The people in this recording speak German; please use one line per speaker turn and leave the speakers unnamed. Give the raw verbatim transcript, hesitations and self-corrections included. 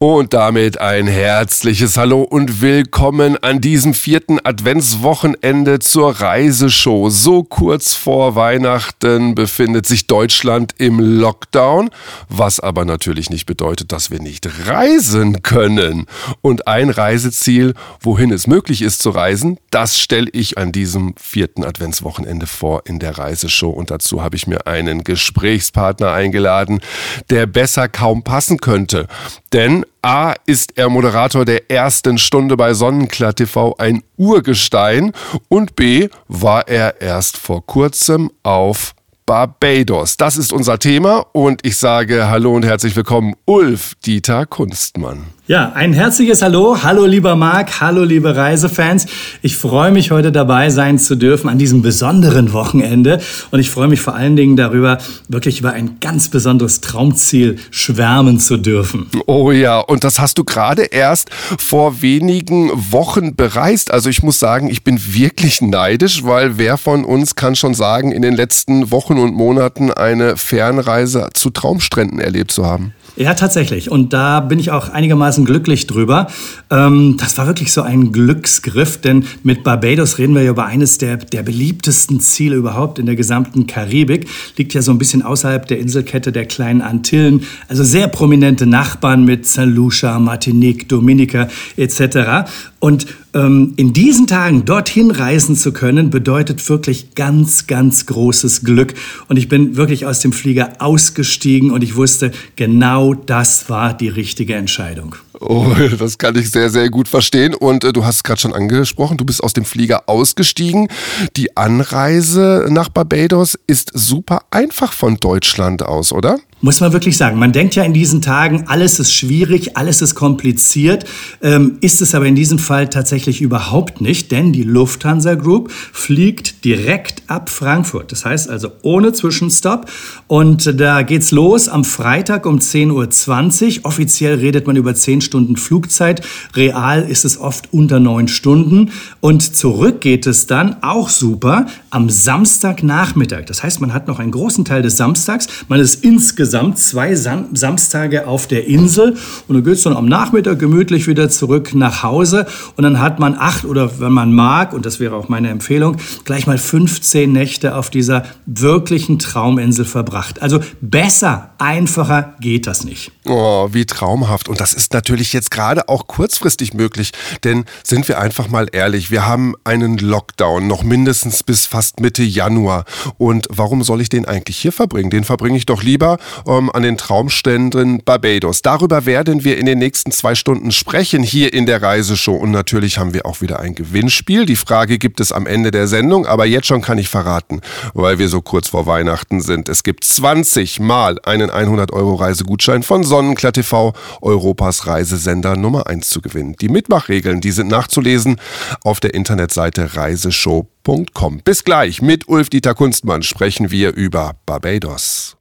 Und damit ein herzliches Hallo und willkommen an diesem vierten Adventswochenende zur Reiseshow. So kurz vor Weihnachten befindet sich Deutschland im Lockdown, was aber natürlich nicht bedeutet, dass wir nicht reisen können. Und ein Reiseziel, wohin es möglich ist zu reisen, das stelle ich an diesem vierten Adventswochenende vor in der Reiseshow. Und dazu habe ich mir einen Gesprächspartner eingeladen, der besser kaum passen könnte. Denn A ist er Moderator der ersten Stunde bei Sonnenklar T V, ein Urgestein, und B war er erst vor kurzem auf Barbados. Das ist unser Thema und ich sage Hallo und herzlich willkommen, Ulf-Dieter Kunstmann.
Ja, ein herzliches Hallo. Hallo lieber Marc, hallo liebe Reisefans. Ich freue mich, heute dabei sein zu dürfen an diesem besonderen Wochenende. Und ich freue mich vor allen Dingen darüber, wirklich über ein ganz besonderes Traumziel schwärmen zu dürfen.
Oh ja, und das hast du gerade erst vor wenigen Wochen bereist. Also ich muss sagen, ich bin wirklich neidisch, weil wer von uns kann schon sagen, in den letzten Wochen und Monaten eine Fernreise zu Traumstränden erlebt zu haben?
Ja, tatsächlich. Und da bin ich auch einigermaßen glücklich drüber. Ähm, das war wirklich so ein Glücksgriff, denn mit Barbados reden wir ja über eines der, der beliebtesten Ziele überhaupt in der gesamten Karibik. Liegt ja so ein bisschen außerhalb der Inselkette der kleinen Antillen. Also sehr prominente Nachbarn mit Saint Lucia, Martinique, Dominica et cetera. Und ähm, in diesen Tagen dorthin reisen zu können, bedeutet wirklich ganz, ganz großes Glück. Und ich bin wirklich aus dem Flieger ausgestiegen und ich wusste, genau das war die richtige Entscheidung.
Oh, das kann ich sehr, sehr gut verstehen. Und äh, du hast es gerade schon angesprochen, du bist aus dem Flieger ausgestiegen. Die Anreise nach Barbados ist super einfach von Deutschland aus, oder?
Muss man wirklich sagen. Man denkt ja in diesen Tagen, alles ist schwierig, alles ist kompliziert. Ähm, ist es aber in diesem Fall tatsächlich überhaupt nicht, denn die Lufthansa Group fliegt direkt ab Frankfurt. Das heißt also ohne Zwischenstopp. Und da geht's los am Freitag um zehn Uhr zwanzig. Offiziell redet man über zehn Stunden Flugzeit. Real ist es oft unter neun Stunden. Und zurück geht es dann, auch super, am Samstagnachmittag. Das heißt, man hat noch einen großen Teil des Samstags. Man ist insgesamt zwei Sam- Samstage auf der Insel. Und dann geht es dann am Nachmittag gemütlich wieder zurück nach Hause. Und dann hat man acht oder, wenn man mag, und das wäre auch meine Empfehlung, gleich mal fünfzehn Nächte auf dieser wirklichen Trauminsel verbracht. Also besser, einfacher geht das nicht.
Oh, wie traumhaft. Und das ist natürlich jetzt gerade auch kurzfristig möglich. Denn sind wir einfach mal ehrlich, wir haben einen Lockdown noch mindestens bis fast Mitte Januar. Und warum soll ich den eigentlich hier verbringen? Den verbringe ich doch lieber ähm, an den Traumstränden Barbados. Darüber werden wir in den nächsten zwei Stunden sprechen hier in der Reiseshow. Und natürlich haben wir auch wieder ein Gewinnspiel. Die Frage gibt es am Ende der Sendung, aber jetzt schon kann ich verraten, weil wir so kurz vor Weihnachten sind. Es gibt zwanzig Mal einen hundert Euro Reisegutschein von Sonnenklar T V, Europas Reisesender Nummer eins zu gewinnen. Die Mitmachregeln, die sind nachzulesen auf der Internetseite reiseshow punkt com. Bis gleich, mit Ulf-Dieter Kunstmann sprechen wir über Barbados.